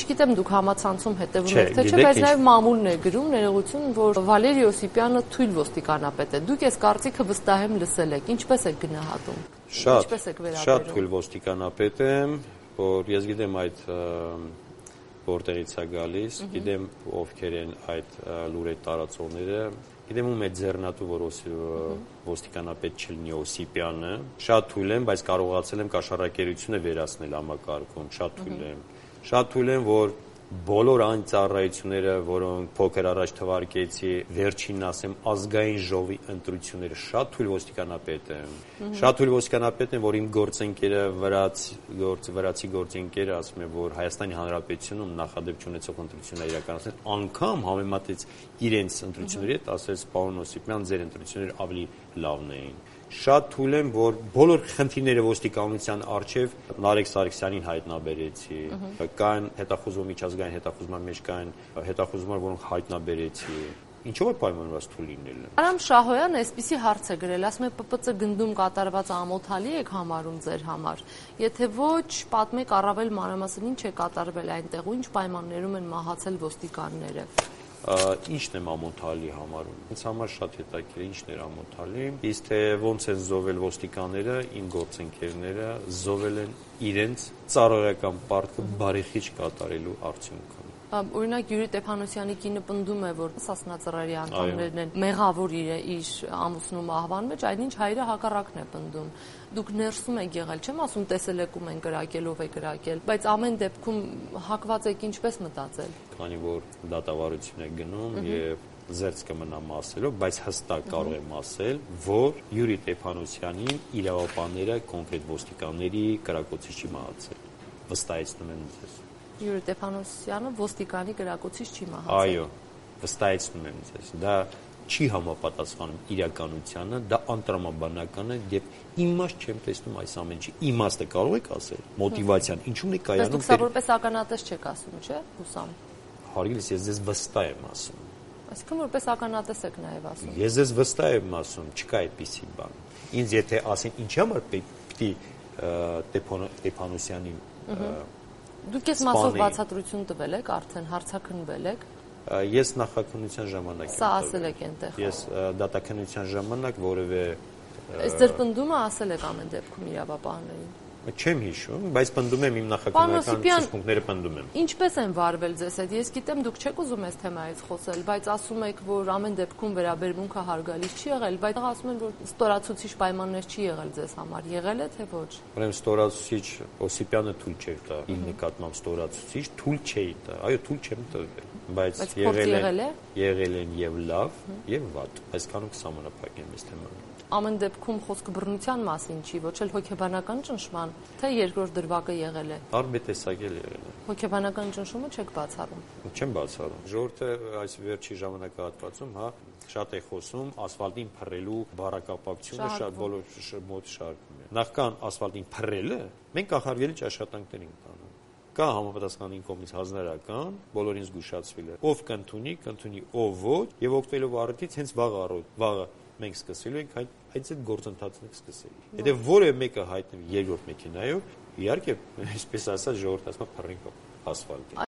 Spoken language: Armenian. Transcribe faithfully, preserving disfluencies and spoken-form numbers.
Չգիտեմ դուք համացանցում հետևում եք, թե չէ, բայց նաև մամուլն է գրում ներողություն, որ Վալերի Օսիպյանը թույլ ոստիկանապետ է։ Դուք այս կարծիքը վստահ եմ լսել եք, ինչպես եք գնահատում։ Շատ, շատ թույլ ոստիկանապետ եմ, որ ես գիտեմ այդ որտեղից է գալիս, գիտեմ ովքեր են այդ լուրեր տարածողները, գիտեմ ում է ձեռնատու, որ ոստիկանապետ չլինի Օսիպյանը, շատ թույլ եմ, բայց կարողացել եմ կաշառակերությունը վերացնել համակարգում, շատ թույլ եմ, շատ թույլ եմ, որ բոլոր այն ծառայությունները, որոնք փոքր առաջ թվարկեցի, վերջինն ասեմ, ազգային ժողովի ընտրությունները, շատ թույլ ոստիկանապետ եմ, շատ թույլ ոստիկանապետ եմ, որ իմ գործընկերը վրացի գործընկերը ասում է, որ Հայաստանի Հանրապետությունում նախադեպ չունեցող ընտրությունները իրականացնել, անգամ համեմատեց իրենց ընտրությունների հետ, ասեց պարոն Օսիպյան, ձեր ընտրությունները ավելի լավն էին։ Շատ թույլ եմ, որ բոլոր խնդիրները ոստիկանության առջև Նարեկ Սարգսյանին հայտնաբերեցի, կային հետախուզում միջազգային հետախուզման մեջ կային հետախուզումներ, որոնք հայտնաբերեցի։ Ինչով է պայմանավորված թույլ լինելը։ Արամ Շահոյանը այսպիսի հարց է գրել, ասում է ՊՊՑ գնդում կատարված ամոթալի եք համարում ձեր համար։ Եթե ոչ, պատմեք առավել մանրամասն ինչ է կատարվել այնտեղ ու ինչ պայմաններում են մահացել ոստիկանները։ Ինչն եմ ամոթալի համարում։ Ինձ համար շատ հետաքրքիր է ինչն էր ամոթալի։ Իսկ թե ոնց են զոհվել ոստիկանները, իմ գործընկերները զոհվել են իրենց ծառայական պարտքը բարեխիղճ կատարելու արդյունքում։ Օրինակ Յուրի Ստեփանոսյանի կինը պնդում է, որ Սասնա Ծռերի անդամներն են մեղավոր իր իր ամուսնու մահվան մեջ, այնինչ հայրը հակառակն է պնդում։ Դուք ներսում եք եղել, չեմ ասում տեսել եք ում են կրակել, ով է կրակել, բայց ամեն դեպքում հակված եք ինչպես մտածել։ Քանի որ դատավարություն է գնում եւ զերծ կմնամ ասելով, բայց հստակ կարող եմ ասել, որ Յուրի Ստեփանոսյանին իրավապանները կոնկրետ ոստիկանների կրակոցից չի մահացել։ Վստահեցնում եմ ձեզ։ Յուրի Ստեփանոսյանը ոստիկանի կրակոցից չի մահացել։ Այո, վստահեցնում եմ ձեզ։ Դա չի համապատասխանում իրականությանը, դա անտրամաբանական է եւ իմաստ չեմ տեսնում այս ամեն ինչի։ Իմաստը կարող եք ասել, մոտիվացիան ինչու՞ն է կայանում։ Դուք սա որպես ականատես չեք ասում, չէ՞, հուսամ։ Հարգելիս, ես ձեզ վստահ եմ ասում։ Այսինքն որպես ականատես եք նաեւ ասում։ Ես ձեզ վստահ եմ ասում, չկա այդպիսի բան։ Ինձ եթե ասեն ինչի համար պիտի Ստեփանոսյանին Դուք այս մասով բացատրություն տվել եք, արդեն հարցաքննվել եք։ Ես նախաքննության ժամանակ Սա ասել եք այնտեղ։ Ես դատաքննության ժամանակ որևէ Այս ձեր պնդումը ասել եք ամեն դեպքում իրավապահներին։ Չեմ հիշում, բայց պնդում եմ իմ նախաքննական ցուցմունքները պնդում եմ։ Ինչպես են վարվել ձեզ հետ։ Ես գիտեմ դուք չեք ուզում այս թեմայից խոսել, բայց ասում եք, որ ամեն դեպքում վերաբերմունքը հարգալից չի եղել, բայց ասում են, որ ստորացուցիչ պայմաններ չի եղել ձեզ համար։ Եղել է թե ոչ։ Ուրեմն ստորացուցիչ Օսիպյանը թույլ չէր տա, իմ նկատմամբ ստորացուցիչ թույլ չէի տա։ Այո, թույլ չեմ տվել, բայց եղել է, եղել են եւ լավ, եւ վատ։ Այսքանում կսահմանափակեմ այս թեման։ Ամեն դեպքում խոսքը բռնության մասին չի, ոչ էլ հոգեբանական ճնշման, թե երկրորդ դրվագը եղել է։ Տարբեր տեսակել եղել է։ Հոգեբանական ճնշումը չեք բացառում։ Չեմ բացառում։ Ժողովուրդը այս վերջի ժամանակահատվածում, հա, շատ է խոսում ասֆալտին փռելու բառակապակցությունը, շատ բոլոր մոտ շարքում է։ Նախքան ասֆալտին փռելը, մենք կանխարգելիչ աշխատանքներ ենք տանում։ Կա համապատասխան կողմից հանրական, բոլորին զգուշացվել է։ Ով կընդունի, կընդունի, ով ոչ, եւ օգտվելով առիթից հենց վաղ առօր, վաղը մենք սկսելու ենք այդ այդ գործընթացն ենք սկսելու։ Եթե որևէ մեկը հայտնվի երկրորդ մեքենայով, իհարկե, այսպես ասած, ժողովուրդը ասում է փռնի ասֆալտի։